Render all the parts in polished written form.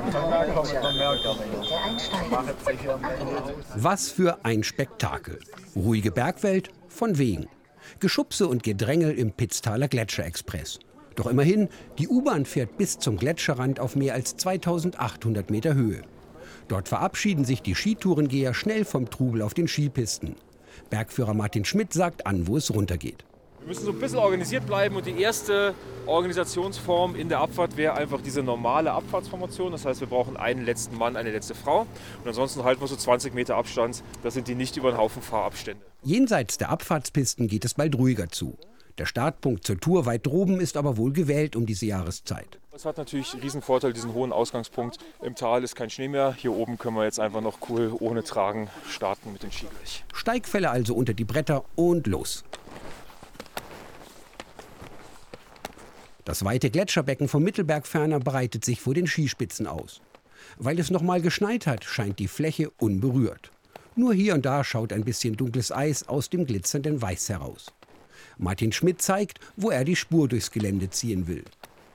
Was für ein Spektakel. Ruhige Bergwelt von wegen. Geschubse und Gedrängel im Pitztaler Gletscherexpress. Doch immerhin, die U-Bahn fährt bis zum Gletscherrand auf mehr als 2800 Meter Höhe. Dort verabschieden sich die Skitourengeher schnell vom Trubel auf den Skipisten. Bergführer Martin Schmidt sagt an, wo es runtergeht. Wir müssen so ein bisschen organisiert bleiben und die erste Organisationsform in der Abfahrt wäre einfach diese normale Abfahrtsformation. Das heißt, wir brauchen einen letzten Mann, eine letzte Frau und ansonsten halten wir so 20 Meter Abstand. Das sind die nicht über den Haufen Fahrabstände. Jenseits der Abfahrtspisten geht es bald ruhiger zu. Der Startpunkt zur Tour weit droben ist aber wohl gewählt um diese Jahreszeit. Es hat natürlich einen riesen Vorteil, diesen hohen Ausgangspunkt. Im Tal ist kein Schnee mehr. Hier oben können wir jetzt einfach noch cool ohne Tragen starten mit den Ski gleich. Steigfälle also unter die Bretter und los. Das weite Gletscherbecken vom Mittelbergferner breitet sich vor den Skispitzen aus. Weil es noch mal geschneit hat, scheint die Fläche unberührt. Nur hier und da schaut ein bisschen dunkles Eis aus dem glitzernden Weiß heraus. Martin Schmidt zeigt, wo er die Spur durchs Gelände ziehen will.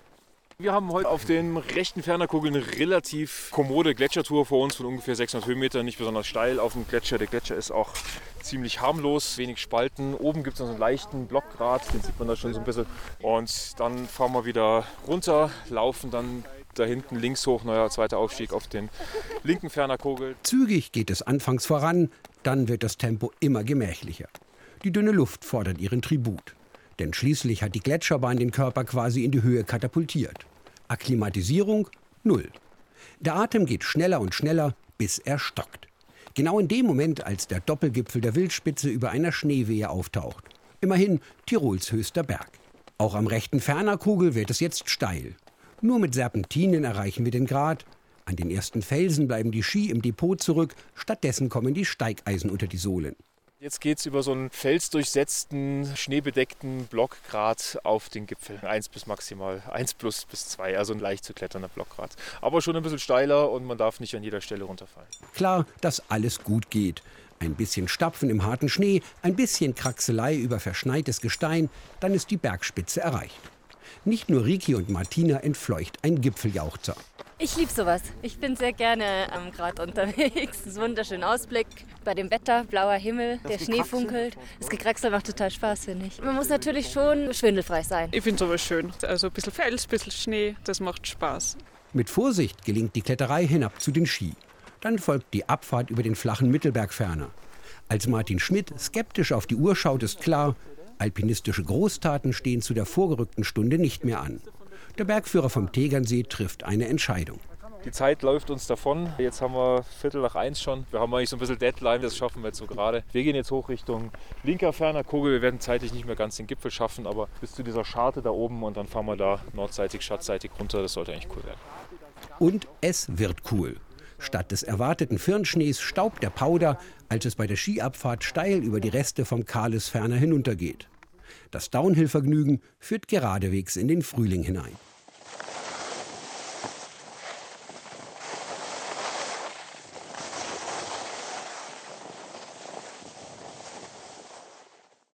Wir haben heute auf den rechten Fernerkugel eine relativ kommode Gletschertour vor uns von ungefähr 600 Höhenmetern, nicht besonders steil auf dem Gletscher. Der Gletscher ist auch ziemlich harmlos, wenig Spalten. Oben gibt es noch einen leichten Blockgrat, den sieht man da schon so ein bisschen. Und dann fahren wir wieder runter, laufen dann da hinten links hoch, neuer zweiter Aufstieg auf den linken Fernerkugel. Zügig geht es anfangs voran, dann wird das Tempo immer gemächlicher. Die dünne Luft fordert ihren Tribut. Denn schließlich hat die Gletscherbahn den Körper quasi in die Höhe katapultiert. Akklimatisierung 0. Der Atem geht schneller und schneller, bis er stockt. Genau in dem Moment, als der Doppelgipfel der Wildspitze über einer Schneewehe auftaucht. Immerhin Tirols höchster Berg. Auch am rechten Fernerkugel wird es jetzt steil. Nur mit Serpentinen erreichen wir den Grat. An den ersten Felsen bleiben die Ski im Depot zurück. Stattdessen kommen die Steigeisen unter die Sohlen. Jetzt geht es über so einen felsdurchsetzten, schneebedeckten Blockgrat auf den Gipfel. 1 bis maximal 1 plus bis 2, also ein leicht zu kletternder Blockgrat. Aber schon ein bisschen steiler und man darf nicht an jeder Stelle runterfallen. Klar, dass alles gut geht. Ein bisschen Stapfen im harten Schnee, ein bisschen Kraxelei über verschneites Gestein, dann ist die Bergspitze erreicht. Nicht nur Riki und Martina entfleucht ein Gipfeljauchzer. Ich liebe sowas. Ich bin sehr gerne am Grat unterwegs. Es ist ein wunderschöner Ausblick bei dem Wetter, blauer Himmel, der Schnee funkelt. Das Gekraxel macht total Spaß, finde ich. Man muss natürlich schon schwindelfrei sein. Ich finde sowas schön. Also ein bisschen Fels, ein bisschen Schnee, das macht Spaß. Mit Vorsicht gelingt die Kletterei hinab zu den Ski. Dann folgt die Abfahrt über den flachen Mittelbergferner. Als Martin Schmidt skeptisch auf die Uhr schaut, ist klar, alpinistische Großtaten stehen zu der vorgerückten Stunde nicht mehr an. Der Bergführer vom Tegernsee trifft eine Entscheidung. Die Zeit läuft uns davon. Jetzt haben wir 1:15 schon. Wir haben eigentlich so ein bisschen Deadline, das schaffen wir jetzt so gerade. Wir gehen jetzt hoch Richtung linker Fernerkugel. Wir werden zeitlich nicht mehr ganz den Gipfel schaffen, aber bis zu dieser Scharte da oben und dann fahren wir da nordseitig, schattseitig runter. Das sollte eigentlich cool werden. Und es wird cool. Statt des erwarteten Firnschnees staubt der Powder, als es bei der Skiabfahrt steil über die Reste vom Kahles Ferner hinuntergeht. Das Downhill-Vergnügen führt geradewegs in den Frühling hinein.